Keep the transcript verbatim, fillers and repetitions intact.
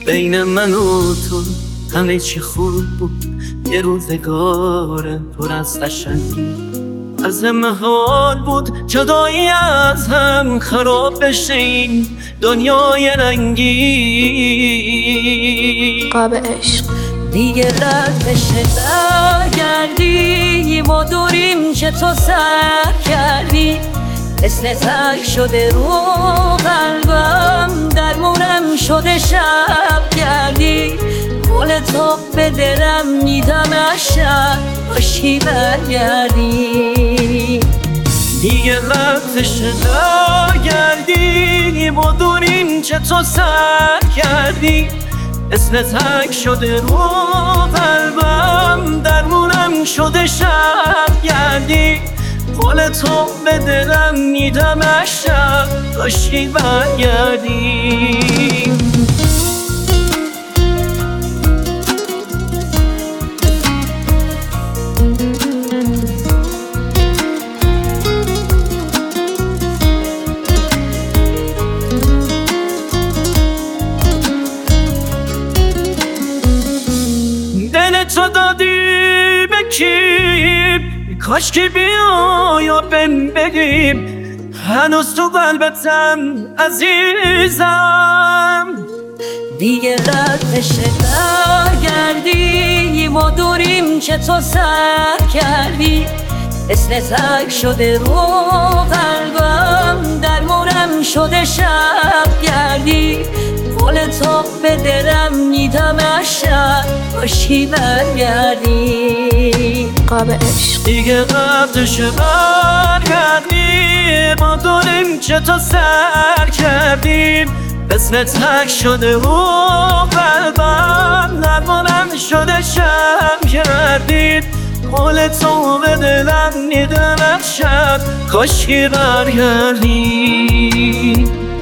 بین من و تو همه چی خوب بود، یه روزگار پر از قشنگی. از محال بود جدایی از هم خراب بشه این دنیای رنگی. قاب عشق دیگه رد بشه برگردی، ما دوریم که تو سر کردی. مثل تک شده رو قلبم، درمونم شده شب کردی. قول تو به دلم میدم از شب باشی برگردی. دیگه وقتش برگردی، ما دوریم که تو سر کردی. مثل تک شده رو قلبم، درمونم شده شب گردی. قول تو به دلم میدم از شب باشی برگردی. دل تو دادی به کی؟ کاش که بیای و بهم بگیم هنوز تو قلبتم عزیزم. دیگه رد بشه برگردی، ما دوریم که تو سر کردی. مثل تک شده رو قلبم، درمونم شده شب گردی. قول تو به دلم میدم از شب باشی برگردی. قاب عشق دیگه قبلش برگردی، ما دوریم که تو سر کردیم. مثل تک شده رو قلبم، درمانم شده شب کردید. قول تو به دلم میدم از شب کاشکی برگردی.